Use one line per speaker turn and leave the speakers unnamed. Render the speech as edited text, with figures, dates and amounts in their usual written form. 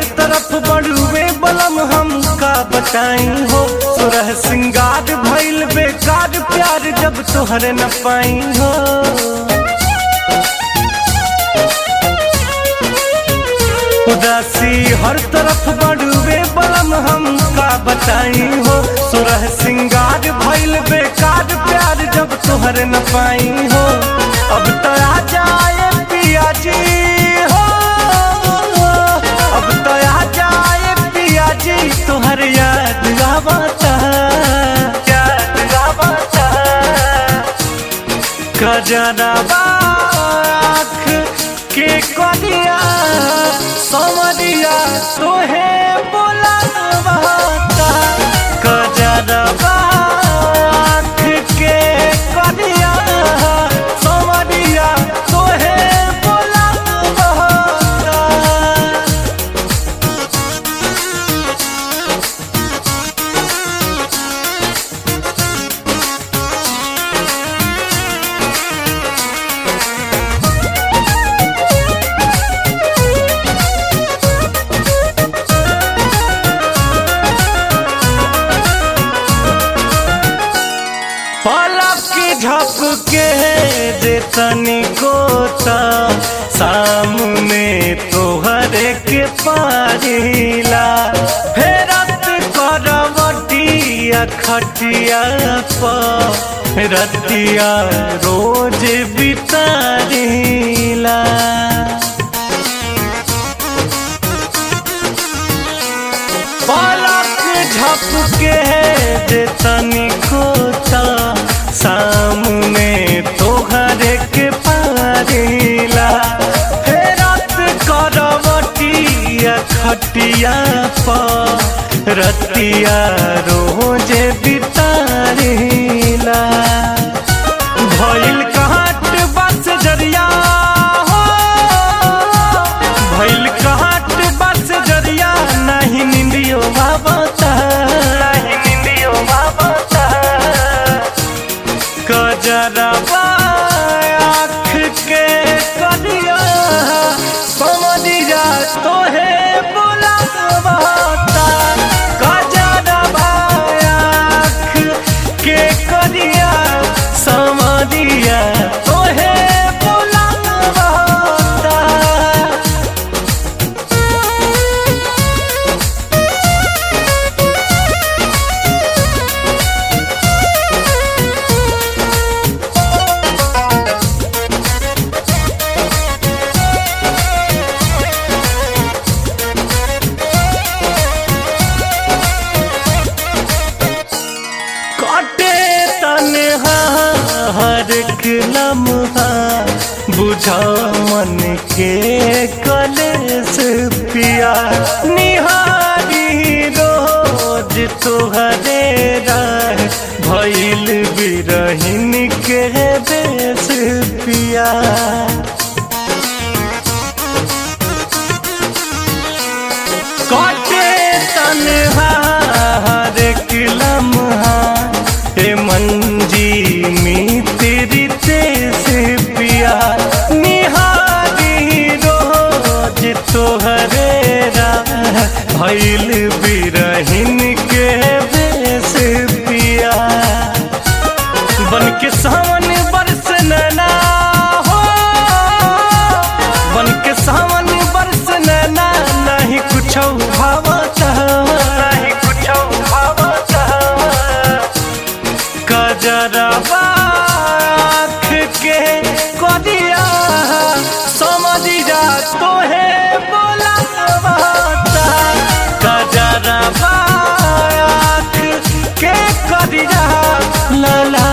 हर तरफ बड़ुए बलम हम का बताई हो। सुरह सिंगार भइल बेकार प्यार जब तोहरे न पाई हो। उदासी हर तरफ बड़ुए बलम हम का बताई हो। सुरह सिंगार भइल बेकार प्यार जब तोहरे न पाई हो। अब तो आ जाए पिया जी हो, अब तो आ जाए पिया जी तुहर याद आवता, याद आवता। कजरावा आँख के कनिया समरिया तोहे बोलावता। कजरावा आँख के कनिया समरिया तोहे बोलावता। पलक झपके दे तनिको ता सामने तोहरे के पारिला। फेरत करवटिया खटिया पर रतिया रोज बितारिला। पलक झपके दे तनिको ता सामने तोहरे के पारिला। फेरत करवटिया खटिया पर रतिया रोज बितारिला। भइल काट बस जरिया हो, भइल काट बस जरिया नहीं निंदियो बाबता, नहीं निंदियो बाबता। कजरावा आँख के कनिया समरिया तोहे बोलावता। कजरावा आँख के कनिया समरिया तोहे बोलावता। काटे तन्हा हर एक लम्हा बुझा मन के कलेस पिया। निहारी रोज तोहरे राह भइल बिरहिन के बेस पिया। काटे तन्हा हर एक लम्हा ए मंजी में तेरी तेज पिया। निहारी रोज तोहरे राह भइल बिरहिन के बेस पिया। बन के सावन बरस नैना हो, बन के सावन बरस नैना नहीं कुछ भावता, नहीं कुछ भावता। कजरावा आँख के कनिया समरिया तोहे बोलावता। कजरावा आँख के कनिया ला ला